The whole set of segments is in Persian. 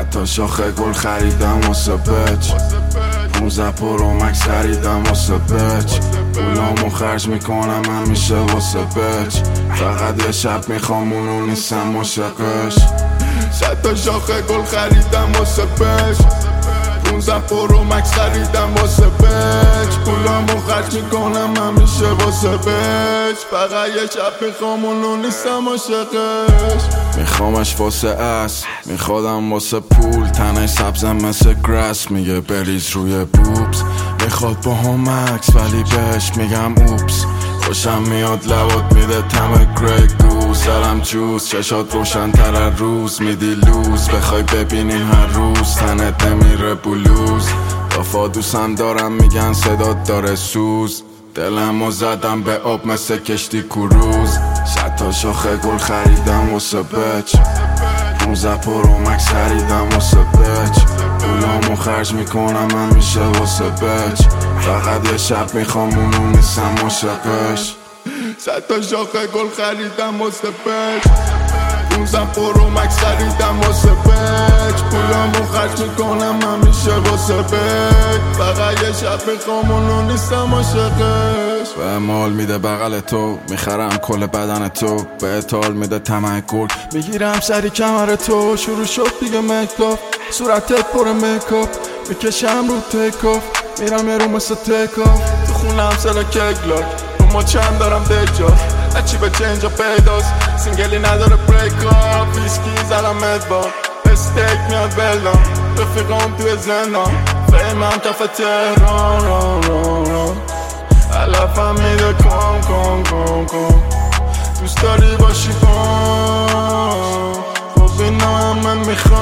تا شاخه گل خریدم واسه بچ 15 پرو مکس خریدم واسه بچ پولامو خرج میکنم همیشه واسه بچ فقط یه شب میخوام اونو نیستم عاشقش 100 تا شاخه گل خریدم واسه بچ 15 پرو مکس خریدم واسه بچ پولامو خرج میکنم همیشه واسه بچ فقط یه شب میخوام اونو نیستم عاشقش میخوامش واسه اس میخوادم واسه پول تنش سبزم مثل گراس میگه بریز روی بوبس میخواد با هم مکس ولی بهش میگم اوپس خوشم میاد لبات میده تم گری گوز دارم جوز چشات روشن تر از روز میدی لوز بخوای ببینیم هر روز تنت نمیره بلوز دافا دوستم دارم میگن صدات داره سوز دلمو زدم به آب مثل کشتی کروز 100 تا شاخه گل خریدم واسه بچ 15 پرو مکس خریدم واسه بچ پولامو خرج میکنم همیشه واسه بچ فقط یه شب میخوام اونو نیستم عاشقش 100 تا شاخه گل خریدم واسه بچ 15 پرو مکس خریدم واسه بچ پولامو خرج میکنم همیشه واسه بچ فقط یه شب میخوام اونو نیستم عاشقش به مال میده بغل تو میخرم کل بدن تو به اتال میده طمع گل میگیرم سری کمر تو شروع شد دیگه مکاپ صورتت پر مکاپ میکشم رو تکاف میرم یه رو مثل تکاف تو خونم سلا کگلاک ما چند دارم دجا اچی به چنجا پیداست سینگلی نداره بریکاپ ویسکی زدم مدبار استیک میاد بلدم رفیقام توی زندان فیمم کف تهران علفم میده کن دوست داری باشی کن ببینم من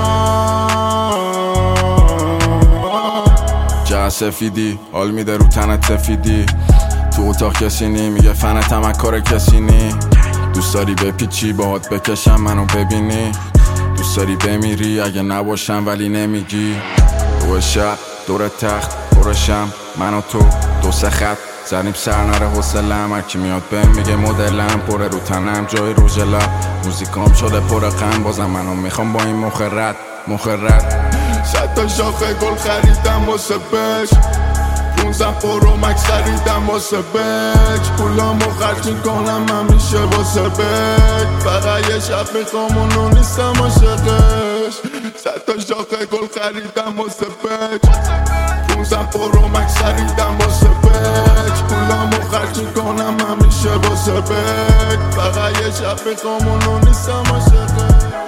میخوام جه سفیدی حال میده رو تنت سفیدی تو اتاق کسی نی میگه فنتم از کار کسی نی دوست داری بپیچی باهات بکشم منو ببینی دوست داری بمیری اگه نباشم ولی نمیگی تو شب دور تخت پرشم من و تو 2-3 خط زنیم سر نره حوصله‌ام هرکی میاد بهم میگه مدلم پره رو تنم جای روژ لب موزیکام شده پر غم بازم منو میخوام با این مخ رد 100 تا شاخه گل خریدم واسه بچ 15 پرو مکس خریدم واسه بچ پولامو خرج میکنم همیشه واسه بچ فقط یه شب میخوام اونو نیستم عاشقش 100 تا شاخه گل خریدم واسه بچ 15 پرو مکس خریدم واسه بچ پولامو خرج میکنم همیشه واسه بچ فقط یه شب میخوام اونو نیستم عاشقش